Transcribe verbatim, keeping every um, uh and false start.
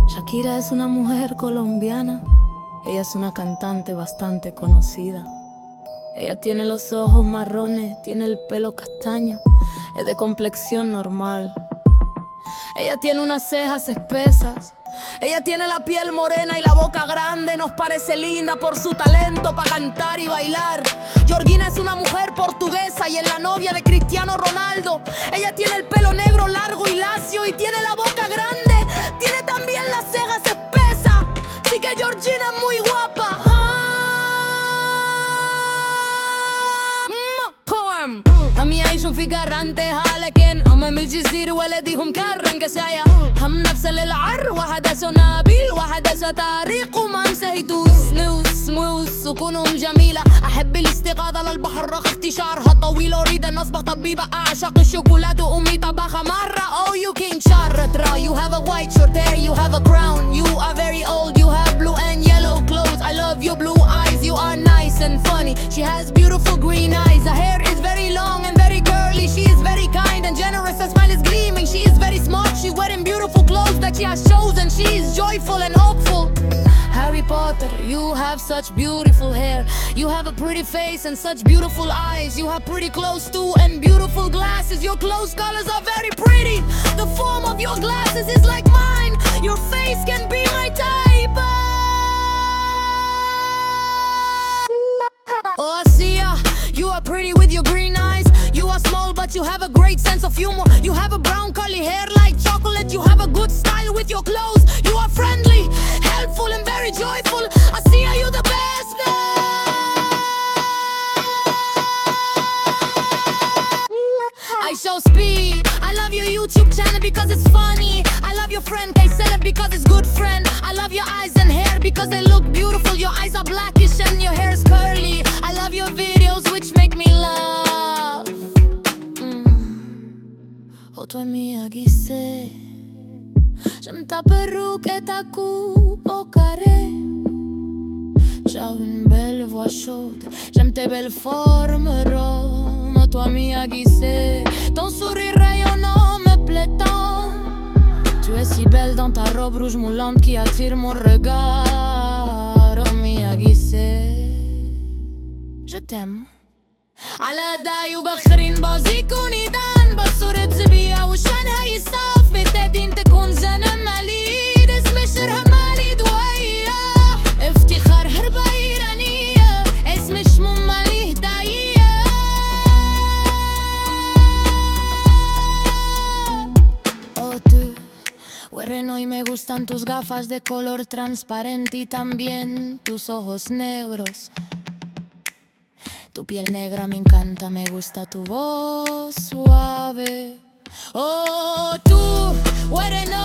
Shakira es una mujer colombiana. Ella es una cantante bastante conocida. Ella tiene los ojos marrones, tiene el pelo castaño, es de complexión normal. Ella tiene unas cejas espesas, ella tiene la piel morena y la boca grande. Nos parece linda por su talento para cantar y bailar. Georgina es una mujer portuguesa y es la novia de Cristiano Ronaldo. Ella tiene el pelo negro largo y lacio y tiene la boca grande. Tiene también las cejas espesas, así que Georgina es muy guapa. هم يعيشوا في قارنتها لكن هم مش يصير ولدهم كارن كسايا. هم نفس العر وحدث نبيل وحدث تاريخ وما انسيتوس نوس موس وكونهم جميلة. أحب الاستيقاظ للبحر رغم اختشارها طويل. أريد أن أصبح طبيبة أعشق الشوكولاتة وأمي طباخة مرة. Oh you king شارترا. You have a white short hair, you have a crown. You are very old, you have blue and yellow clothes. I love your blue eyes, you are nice and funny. She has beautiful green eyes. Her hair is very long and very curly. She is very kind and generous, her smile is gleaming. She is very smart, she's wearing beautiful clothes that she has chosen. She is joyful and hopeful. Harry Potter, you have such beautiful hair. You have a pretty face and such beautiful eyes. You have pretty clothes too and beautiful glasses. Your clothes colors are very pretty. The form of your glasses is like mine. Your face can be my type. Oh, Sia, you are pretty with your green eyes. You are small but you have a great sense of humor. You have a brown curly hair like chocolate. You have a good style with your clothes. You are friendly, helpful and very joyful. I see you the best. I show speed. I love your YouTube channel because it's funny. I love your friend Kaysela because it's good friend. I love your eyes and hair because they look beautiful. Your eyes are blackish and your hair is curly. I love your videos which make me laugh. O toi mia chissà. J'aime ta perruque et ta coupe au carré. Tu as une belle voix chaude. J'aime tes belles formes rondes. O toi mia chissà. Ton sourire rayonnant me plaît tant. Tu es si belle dans ta robe rouge moulante qui attire mon regard. Oh mia chissà. Je t'aime. على داي وبخرين بازيكون يدان بصورة زبية وشانها يصاف بتدين تكون زنا ماليد اسم شرها مالي دوية افتخار هربة إيرانية اسم شمو مالي هداية. Oh tú, bueno y me gustan tus gafas de color transparente y también tus ojos negros. Tu piel negra me encanta, me gusta tu voz suave. Oh, tú, bueno